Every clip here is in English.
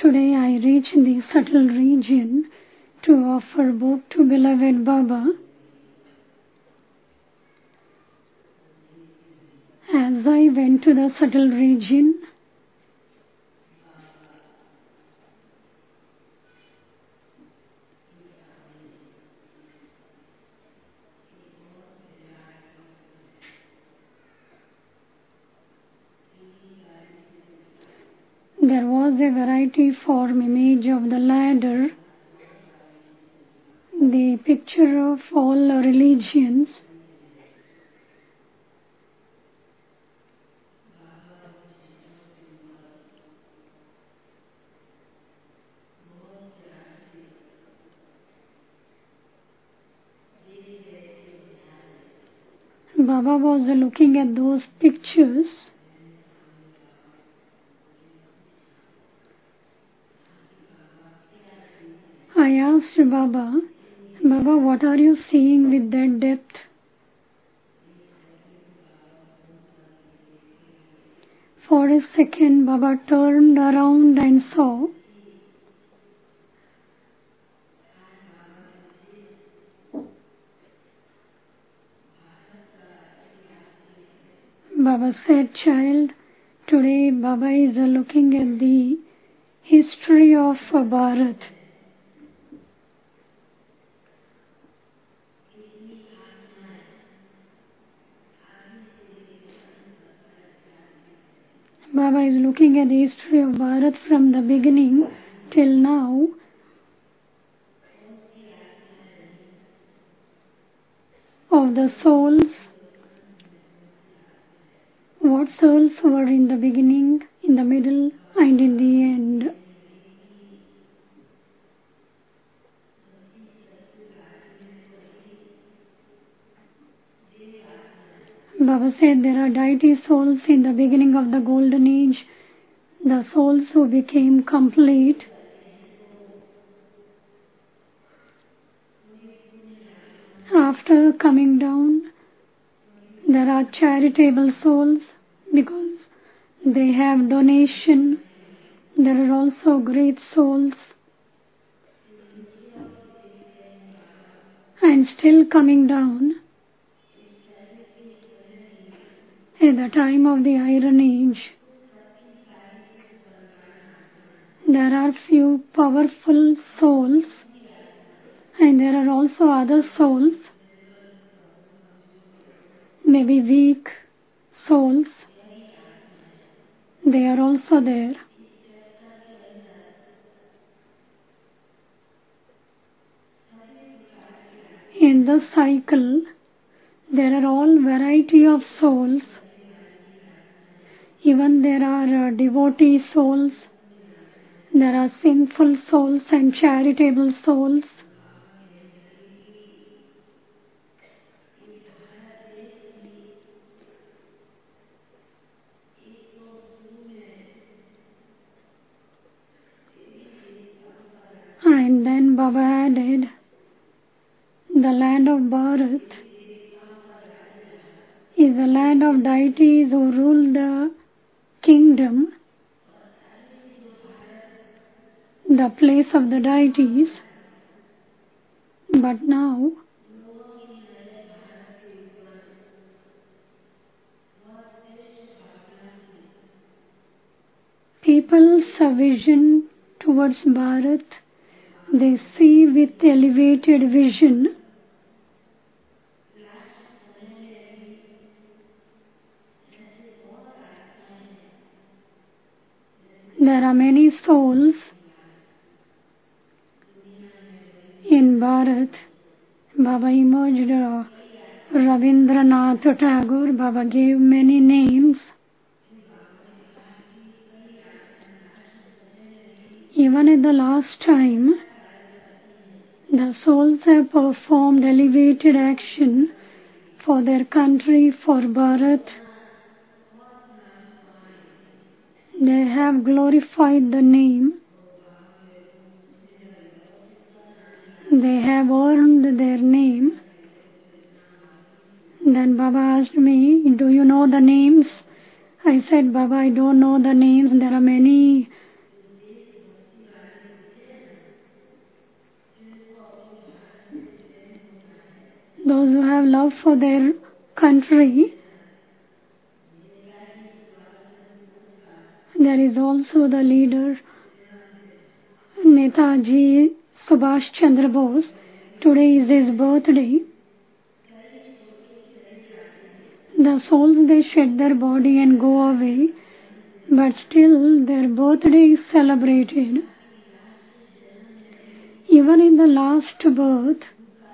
Today I reach the subtle region to offer book to beloved Baba. As I went to the subtle region, there was a variety form image of the ladder, the picture of all religions. Baba was looking at those pictures. I asked Baba, what are you seeing with that depth? For a second, Baba turned around and saw. Baba said, child, today Baba is looking at the history of Bharat. Baba is looking at the history of Bharat from the beginning till now. Of the souls, what souls were in the beginning, in the middle, and in the end. Baba said there are deity souls in the beginning of the golden age, the souls who became complete. After coming down, there are charitable souls because they have donation. There are also great souls. And still coming down, at the time of the Iron Age, there are few powerful souls and there are also other souls, maybe weak souls. They are also there. In the cycle, there are all variety of souls. Even there are devotee souls, there are sinful souls and charitable souls. And then Baba added, the land of Bharat is a land of deities who rule the kingdom, the place of the deities. But now, people's vision towards Bharat, they see with elevated vision. There are many souls in Bharat. Baba emerged Rabindranath Tagore. Baba gave many names. Even at the last time, the souls have performed elevated action for their country, for Bharat. They have glorified the name. They have earned their name. Then Baba asked me, do you know the names? I said, Baba, I don't know the names. There are many have love for their country. There is also the leader, Netaji Subhash Chandra Bose. Today is his birthday. The souls, they shed their body and go away, but still their birthday is celebrated. Even in the last birth,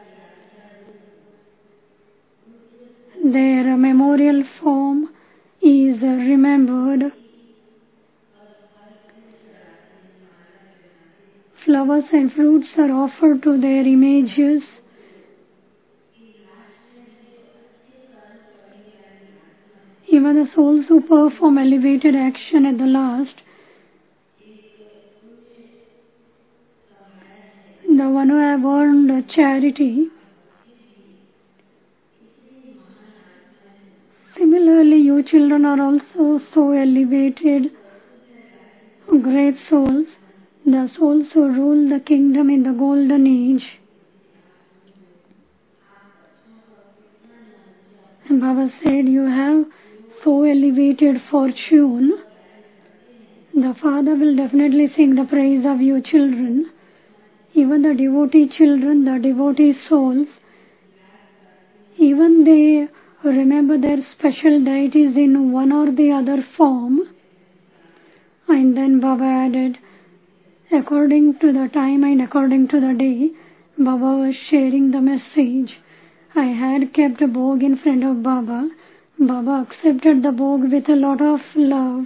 their memorial form is remembered. Flowers and fruits are offered to their images. Even the souls who perform elevated action at the last, the one who have earned charity. Similarly, you children are also so elevated, great souls, the souls who rule the kingdom in the golden age. And Baba said, you have so elevated fortune. The Father will definitely sing the praise of you children. Even the devotee children, the devotee souls, even they remember their special deities in one or the other form. And then Baba added, according to the time and according to the day, Baba was sharing the message. I had kept a bog in front of Baba. Baba accepted the bog with a lot of love.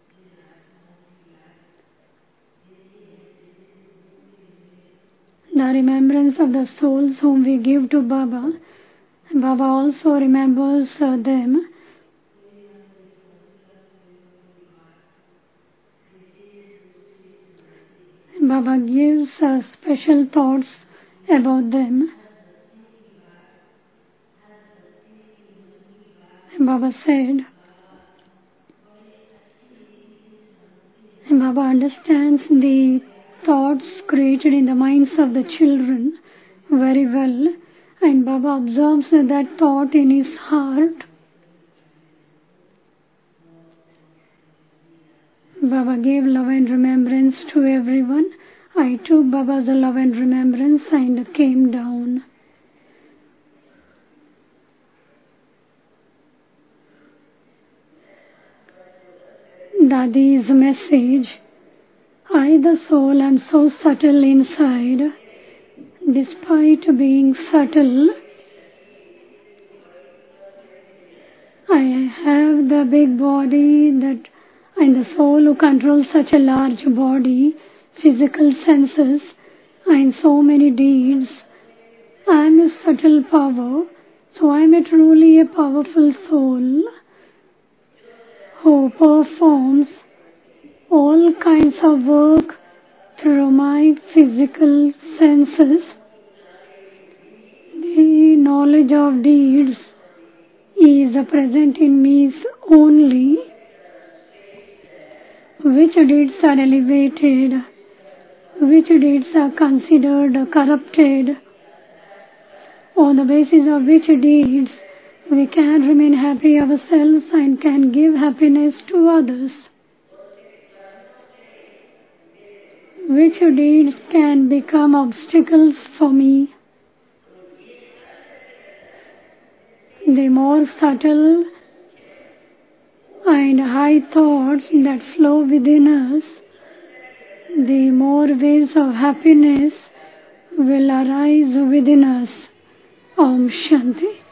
The remembrance of the souls whom we give to Baba, Baba also remembers them. Baba gives special thoughts about them. Baba said, Baba understands the thoughts created in the minds of the children very well, and Baba observes that thought in his heart. Baba gave love and remembrance to everyone. I took Baba's love and remembrance and came down. Dadi's message. I, the soul, am so subtle inside. Despite being subtle, I have the big body and the soul who controls such a large body, physical senses, and so many deeds. I am a subtle power, so I am truly a powerful soul who performs all kinds of work through my physical senses. The knowledge of deeds is present in me only. Which deeds are elevated? Which deeds are considered corrupted? On the basis of which deeds we can remain happy ourselves and can give happiness to others? Which deeds can become obstacles for me? The more subtle and high thoughts that flow within us, the more waves of happiness will arise within us. Om Shanti.